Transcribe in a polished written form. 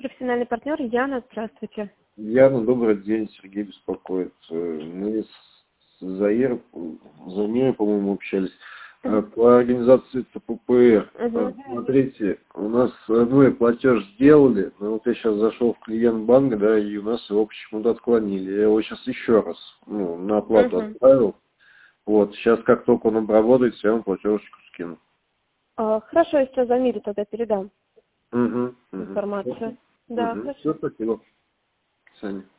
Профессиональный партнер Яна, здравствуйте. Яна, добрый день, Сергей беспокоит. Мы с Замирой, по-моему, общались по организации ТППР. Смотрите, у нас платеж сделали, но вот я сейчас зашел в клиент банка, да, и у нас его почему-то отклонили. Я его сейчас еще раз на оплату отправил. Вот, сейчас как только он обработается, я вам платежечку скину. Хорошо, я сейчас Замире тогда передам информацию. Да, хорошо. Все, спасибо. Саня.